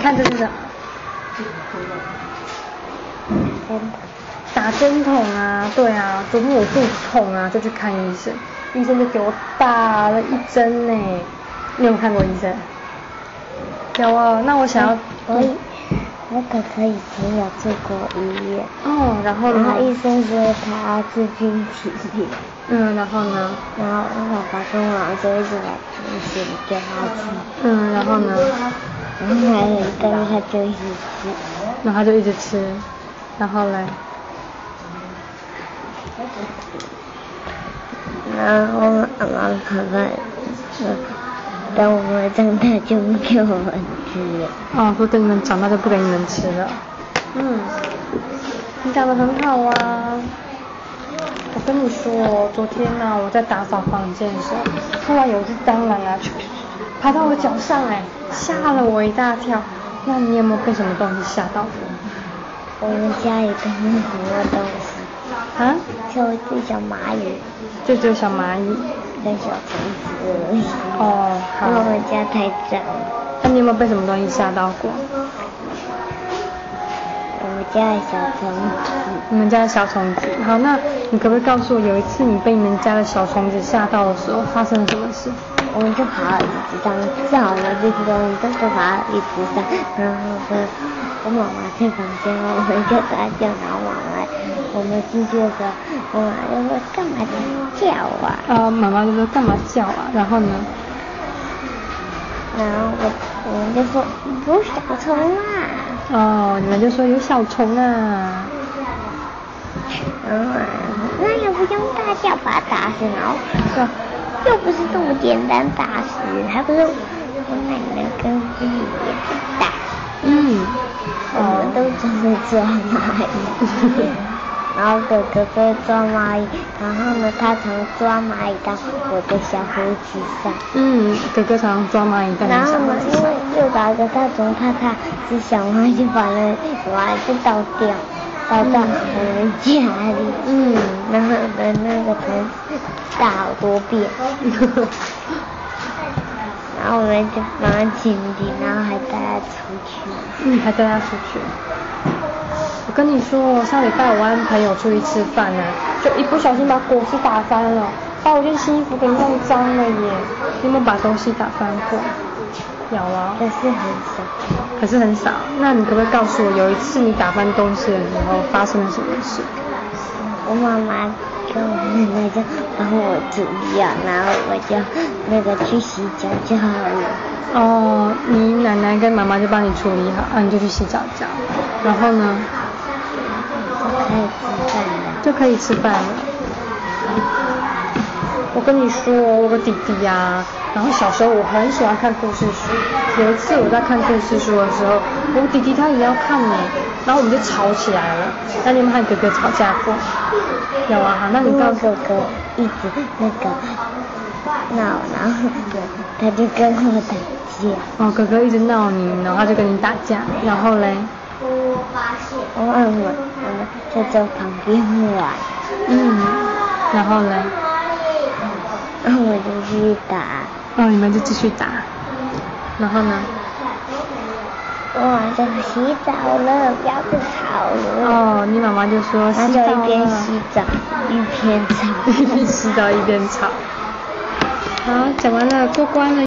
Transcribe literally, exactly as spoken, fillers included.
看这是什么？打针筒啊，对啊，昨天我肚子痛啊，就去看医生，医生就给我打了一针呢。你有没有看过医生？有啊，那我想要， 我我我哥哥以前有住过医院。 哦，然后呢？ 然后医生说他要自经体力。 嗯，然后呢？ 然后我爸爸跟我妈说一直来出血给他吃。 嗯，然后呢？ 然后还有一个他就一直吃。 然后他就一直吃，然后嘞？ 然后妈妈爸爸说，等我们长大就不给我们吃了。 哦，说等你们长大就不给你们吃了。嗯，你讲得很好啊。我跟你说，昨天呢、啊，我在打扫房间的时候，突然有一只蟑螂啊，爬到我脚上哎，吓了我一大跳。那你有没有被什么东西吓到过？ 我们家有个什么东西？ 啊？ 就就小蚂蚁。 就只有小蚂蚁。 跟小虫子而已。 哦，好。 因为我们家太脏了。 那你有没有被什么东西吓到过？ 我们家的小虫子。 你们家的小虫子。好，那你可不可以告诉我，有一次你被你们家的小虫子吓到的时候，发生了什么事？ 我们就爬到椅子上，叫了这个东西，都就爬到椅子上，然后呢，我妈妈在房间，我们就大叫，然后妈妈，我们进去的时候，我妈就说干嘛叫啊？ 啊，妈妈就说干嘛叫啊？然后呢？ 然后我我们就说有小虫啊。 哦，你们就说有小虫啊。 然后那也不用大叫把它打死，然后说又不是这么简单打死，还不是我奶奶跟弟弟打。 嗯。 我们都准备抓蚂蚁。然后哥哥哥抓蚂蚁，然后呢，他常抓蚂蚁到我的小胡子上。 嗯，哥哥常抓蚂蚁到你小胡子上。 然后呢，因为又打个大虫，怕它是小蚂蚁，就把那蚂蚁就倒掉，倒到我们家里。 嗯。 然后呢，那个虫大好多遍。然后我们就把它清理，然后还带它出去。 嗯，还带它出去。我跟你说，上礼拜我跟朋友出去吃饭呢、啊，就一不小心把果汁打翻了，把我件新衣服给弄脏了耶。你有没有把东西打翻过？有啊。 可是很少。 可是很少。那你可不可以告诉我，有一次你打翻东西的时候发生了什么事？ 我妈妈跟我奶奶就帮我煮药，然后我就那个去洗脚就好了。 哦，你奶奶跟妈妈就帮你处理好，啊，你就去洗澡澡，然后呢？就可以吃饭了。我跟你说，我有个弟弟啊，然后小时候我很喜欢看故事书。有一次我在看故事书的时候，我弟弟他也要看呢，然后我们就吵起来了。那你有没有和哥哥吵架过？有啊，好，那你告诉哥哥一直那个闹，然后他就跟我打架。 哦，哥哥一直闹你，然后他就跟你打架，然后嘞？ 我问我，我们就在旁边玩。 嗯，然后嘞？ 然后我就继续打。 哦，你们就继续打。然后呢？ 我妈就洗澡了，不要再吵了。 哦，你妈妈就说洗澡了。 她就一边洗澡一边吵。 一边洗澡一边吵。好，讲完了，过关了。